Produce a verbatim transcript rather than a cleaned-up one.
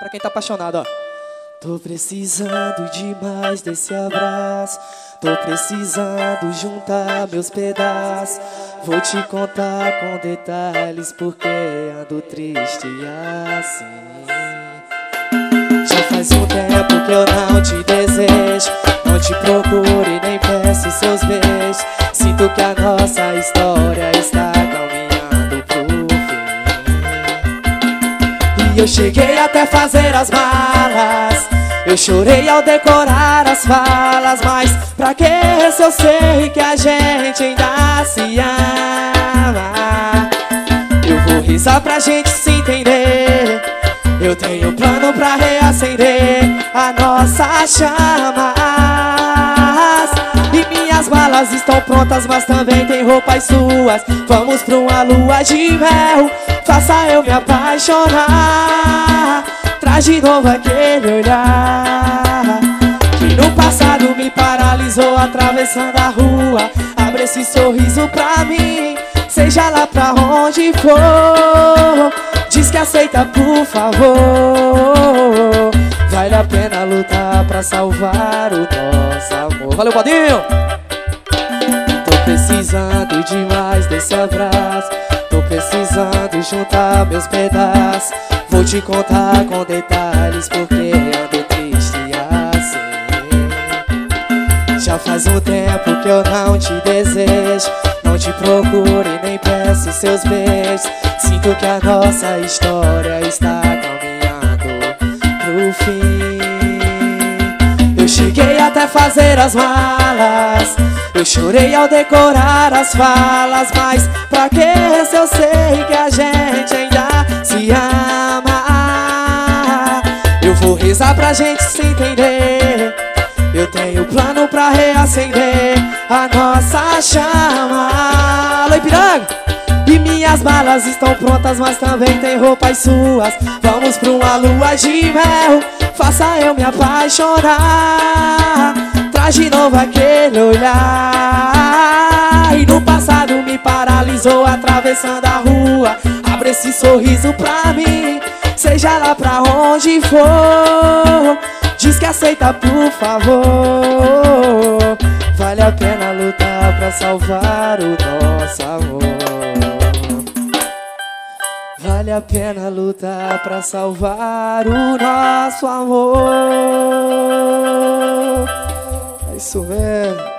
Pra quem tá apaixonado, ó. Tô precisando demais desse abraço. Tô precisando juntar meus pedaços. Vou te contar com detalhes porque ando triste assim. Já faz um tempo que eu não te desejo, não te procuro e nem peço seus beijos. Sinto que a nossa história está caminhando pro fim. E eu cheguei até fazer as malas, eu chorei ao decorar as falas. Mas pra que se eu sei que a gente ainda se ama? Eu vou rezar pra gente se entender. Eu tenho plano pra reacender a nossa chamas. E minhas balas estão prontas, mas também tem roupas suas. Vamos pra uma lua de mel, faça eu me apaixonar. Traz de novo aquele olhar que no passado me paralisou atravessando a rua. Abre esse sorriso pra mim, seja lá pra onde for. Diz que aceita, por favor. Vale a pena lutar pra salvar o nosso amor. Valeu, Bodinho! Tô precisando demais desse abraço. Tô precisando juntar meus pedaços. Vou te contar com detalhes porque ando triste assim. Já faz um tempo que eu não te desejo, não te procuro e nem peço seus beijos. Sinto que a nossa história está caminhando pro fim. Eu cheguei até fazer as malas, eu chorei ao decorar as falas. Mas pra que se eu sei que a gente ainda se ama? Eu vou rezar pra gente se entender. Eu tenho plano pra reacender a nossa chama. Alô, Ipiranga! E minhas balas estão prontas, mas também tem roupas suas. Vamos pra uma lua de mel, faça eu me apaixonar. Traz de novo aquele olhar. E no passado me paralisou atravessando a rua. Abre esse sorriso pra mim, seja lá pra onde for. Diz que aceita, por favor. Vale a pena lutar pra salvar o nosso amor. Vale a pena lutar pra salvar o nosso amor. É isso mesmo.